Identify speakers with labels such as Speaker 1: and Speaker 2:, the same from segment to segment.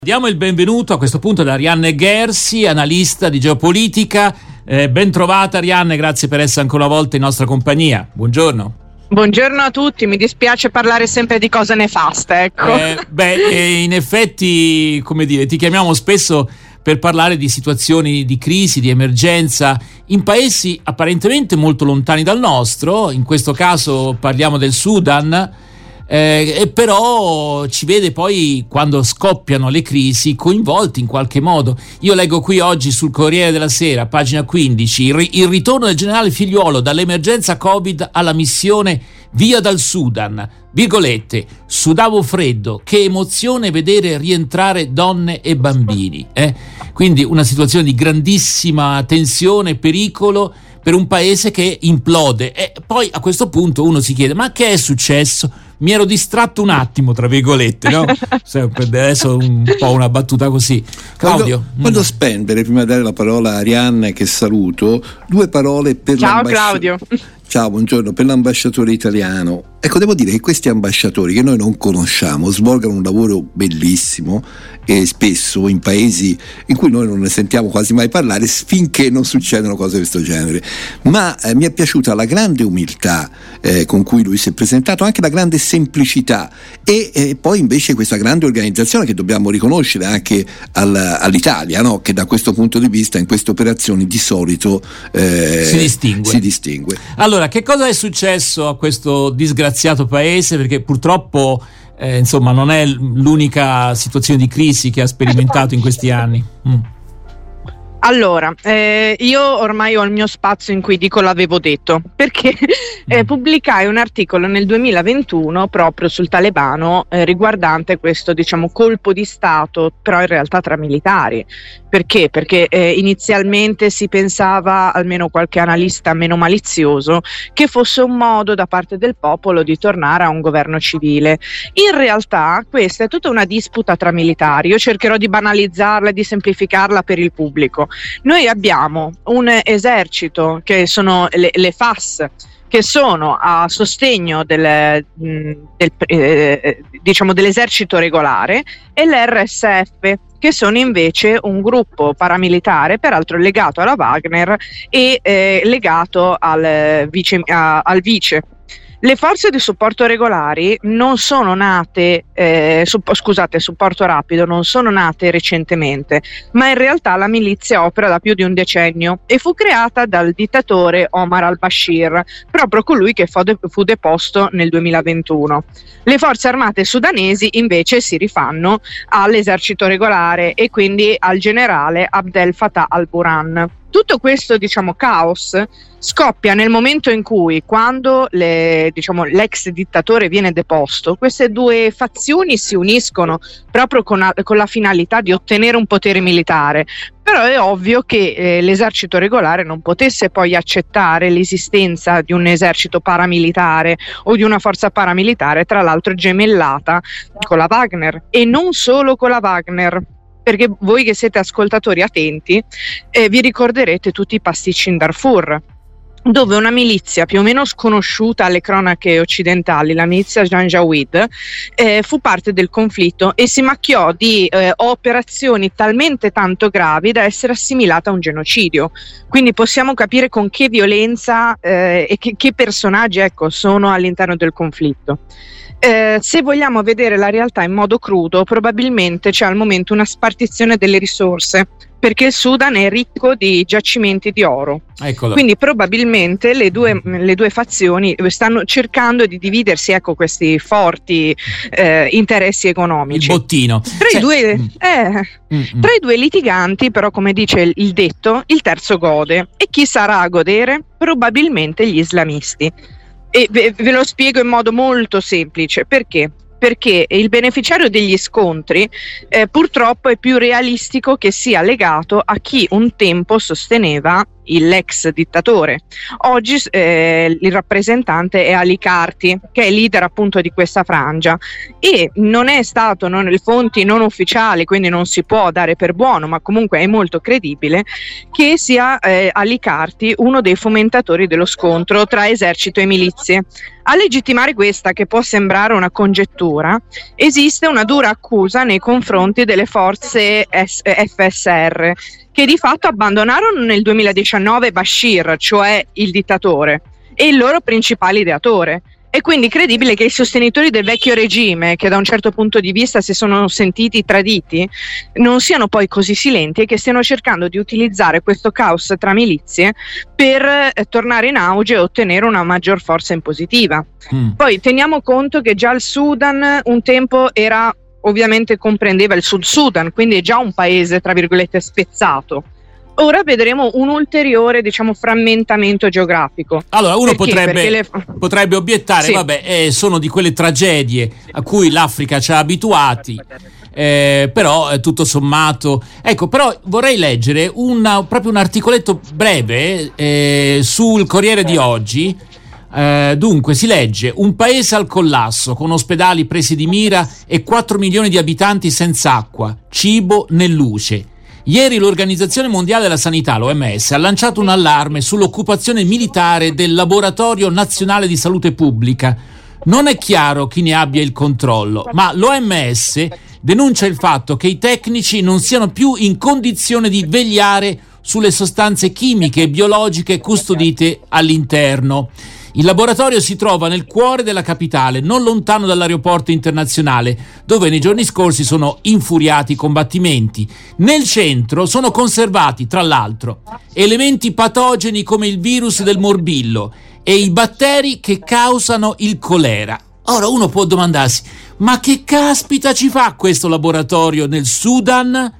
Speaker 1: Diamo il benvenuto a questo punto ad Arianne Ghersi, analista di geopolitica. Ben trovata Arianne, grazie per essere ancora una volta in nostra compagnia. Buongiorno.
Speaker 2: Buongiorno a tutti, mi dispiace parlare sempre di cose nefaste, ecco.
Speaker 1: In effetti, come dire, ti chiamiamo spesso per parlare di situazioni di crisi, di emergenza in paesi apparentemente molto lontani dal nostro. In questo caso parliamo del Sudan. E però ci vede poi, quando scoppiano le crisi, coinvolti in qualche modo. Io leggo qui oggi sul Corriere della Sera, pagina 15, il ritorno del generale Figliuolo dall'emergenza Covid alla missione via dal Sudan, virgolette, sudavo freddo, che emozione vedere rientrare donne e bambini. Quindi una situazione di grandissima tensione e pericolo per un paese che implode. E poi a questo punto uno si chiede: ma che è successo? Mi ero distratto un attimo, tra virgolette, no? Adesso un po' una battuta così. Claudio?
Speaker 3: Voglio spendere, prima di dare la parola a Arianne, che saluto, due parole per
Speaker 2: Ciao Claudio.
Speaker 3: Ciao, buongiorno, per l'ambasciatore italiano. Ecco, devo dire che questi ambasciatori, che noi non conosciamo, svolgono un lavoro bellissimo e spesso in paesi in cui noi non ne sentiamo quasi mai parlare, finché non succedono cose di questo genere. Ma mi è piaciuta la grande umiltà con cui lui si è presentato, anche la grande semplicità e poi invece questa grande organizzazione che dobbiamo riconoscere anche all'Italia, no? Che da questo punto di vista in queste operazioni di solito si distingue.
Speaker 1: Allora, che cosa è successo a questo disgraziato paese? Perché purtroppo non è l'unica situazione di crisi che ha sperimentato in questi anni.
Speaker 2: Allora, io ormai ho il mio spazio in cui dico l'avevo detto, perché pubblicai un articolo nel 2021 proprio sul talebano riguardante questo, colpo di Stato, però in realtà tra militari. Perché? Perché inizialmente si pensava, almeno qualche analista meno malizioso, che fosse un modo da parte del popolo di tornare a un governo civile. In realtà questa è tutta una disputa tra militari. Io cercherò di banalizzarla e di semplificarla per il pubblico. Noi abbiamo un esercito che sono le FAS, che sono a sostegno dell'esercito regolare, e l'RSF, che sono invece un gruppo paramilitare, peraltro legato alla Wagner e legato al vice. Le forze di supporto regolari non sono nate, supporto rapido, non sono nate recentemente, ma in realtà la milizia opera da più di un decennio e fu creata dal dittatore Omar al-Bashir, proprio colui che fu deposto nel 2021. Le forze armate sudanesi invece si rifanno all'esercito regolare e quindi al generale Abdel Fattah al-Burhan. Tutto questo, caos scoppia nel momento in cui, quando l'ex dittatore viene deposto, queste due fazioni si uniscono proprio con la finalità di ottenere un potere militare. Però è ovvio che l'esercito regolare non potesse poi accettare l'esistenza di un esercito paramilitare o di una forza paramilitare, tra l'altro gemellata con la Wagner, e non solo con la Wagner. Perché voi che siete ascoltatori attenti vi ricorderete tutti i pasticci in Darfur, dove una milizia più o meno sconosciuta alle cronache occidentali, la milizia Janjaweed, fu parte del conflitto e si macchiò di operazioni talmente tanto gravi da essere assimilata a un genocidio. Quindi possiamo capire con che violenza e che personaggi sono all'interno del conflitto. Se vogliamo vedere la realtà in modo crudo, probabilmente c'è al momento una spartizione delle risorse, perché il Sudan è ricco di giacimenti di oro.
Speaker 1: Eccolo.
Speaker 2: Quindi probabilmente le due fazioni stanno cercando di dividersi questi forti interessi economici.
Speaker 1: Il bottino.
Speaker 2: Tra i due litiganti, però, come dice il detto, il terzo gode. E chi sarà a godere? Probabilmente gli islamisti. E ve lo spiego in modo molto semplice. Perché? Perché il beneficiario degli scontri purtroppo è più realistico che sia legato a chi un tempo sosteneva l'ex dittatore. Oggi il rappresentante è Ali Karti, che è leader appunto di questa frangia, e non è stato, le fonti non ufficiali, quindi non si può dare per buono, ma comunque è molto credibile che sia Ali Karti uno dei fomentatori dello scontro tra esercito e milizie. A legittimare questa, che può sembrare una congettura, esiste una dura accusa nei confronti delle forze FSR, che di fatto abbandonarono nel 2019 Bashir, cioè il dittatore, e il loro principale ideatore. È quindi credibile che i sostenitori del vecchio regime, che da un certo punto di vista si sono sentiti traditi, non siano poi così silenti e che stiano cercando di utilizzare questo caos tra milizie per tornare in auge e ottenere una maggior forza impositiva. Poi teniamo conto che già il Sudan un tempo ovviamente comprendeva il Sud Sudan, quindi è già un paese tra virgolette spezzato. Ora vedremo un ulteriore, frammentamento geografico.
Speaker 1: Allora, uno potrebbe obiettare, sì, sono di quelle tragedie a cui l'Africa ci ha abituati, però tutto sommato. Ecco, però vorrei leggere proprio un articoletto breve sul Corriere di oggi. Dunque si legge: un paese al collasso, con ospedali presi di mira e 4 milioni di abitanti senza acqua, cibo né luce. Ieri l'Organizzazione Mondiale della Sanità, l'OMS, ha lanciato un allarme sull'occupazione militare del Laboratorio Nazionale di Salute Pubblica. Non è chiaro chi ne abbia il controllo, ma l'OMS denuncia il fatto che i tecnici non siano più in condizione di vegliare sulle sostanze chimiche e biologiche custodite all'interno. Il laboratorio si trova nel cuore della capitale, non lontano dall'aeroporto internazionale, dove nei giorni scorsi sono infuriati i combattimenti. Nel centro sono conservati, tra l'altro, elementi patogeni come il virus del morbillo e i batteri che causano il colera. Ora uno può domandarsi: ma che caspita ci fa questo laboratorio nel Sudan?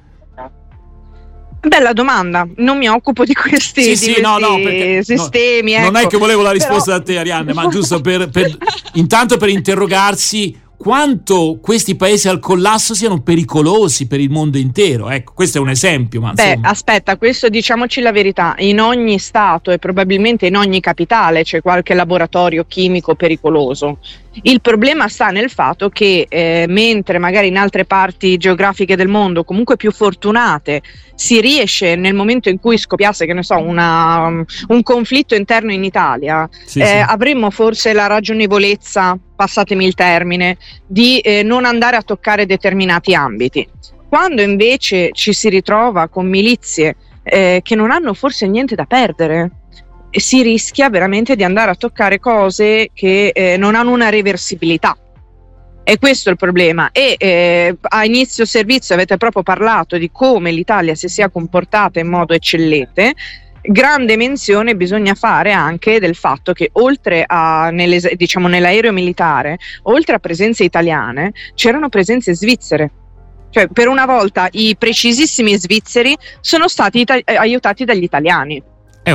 Speaker 2: Bella domanda, non mi occupo di questi sistemi.
Speaker 1: Non è che volevo la risposta da te, Arianne, ma giusto intanto per interrogarsi quanto questi paesi al collasso siano pericolosi per il mondo intero. Ecco, questo è un esempio. Ma
Speaker 2: aspetta, questo diciamoci la verità: in ogni stato e probabilmente in ogni capitale c'è qualche laboratorio chimico pericoloso. Il problema sta nel fatto che mentre magari in altre parti geografiche del mondo, comunque più fortunate, si riesce, nel momento in cui scoppiasse, che ne so, un conflitto interno in Italia, avremmo forse la ragionevolezza, passatemi il termine, di non andare a toccare determinati ambiti. Quando invece ci si ritrova con milizie che non hanno forse niente da perdere, si rischia veramente di andare a toccare cose che non hanno una reversibilità. E questo è il problema. E a inizio servizio avete proprio parlato di come l'Italia si sia comportata in modo eccellente. Grande menzione bisogna fare anche del fatto che oltre nell'aereo militare, oltre a presenze italiane, c'erano presenze svizzere. Cioè, per una volta i precisissimi svizzeri sono stati aiutati dagli italiani.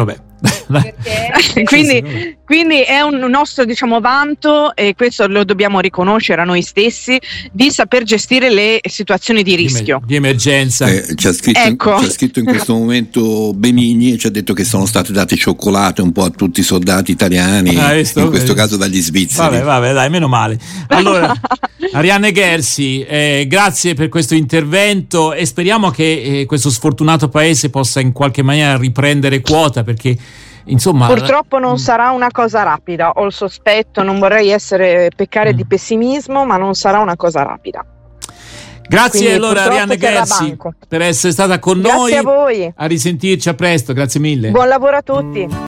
Speaker 2: Quindi è un nostro vanto, e questo lo dobbiamo riconoscere a noi stessi, di saper gestire le situazioni di rischio,
Speaker 1: di emergenza.
Speaker 3: C'è scritto in questo momento Benigni, e ci ha detto che sono state date cioccolate un po' a tutti i soldati italiani, in questo caso dagli svizzeri.
Speaker 1: Vabbè, dai, meno male. Allora, Arianne Gherzi, grazie per questo intervento, e speriamo che questo sfortunato paese possa in qualche maniera riprendere quota, perché insomma,
Speaker 2: purtroppo non sarà una cosa rapida, ho il sospetto, non vorrei peccare di pessimismo, ma non sarà una cosa rapida.
Speaker 1: Grazie. Quindi, allora, Arianne Gherzi, per essere stata con noi.
Speaker 2: Grazie a voi.
Speaker 1: A risentirci, a presto, grazie mille.
Speaker 2: Buon lavoro a tutti.